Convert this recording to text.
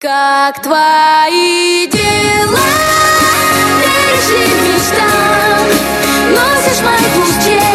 Как твои дела? Перешли к мечтам. Носишь моих лучей.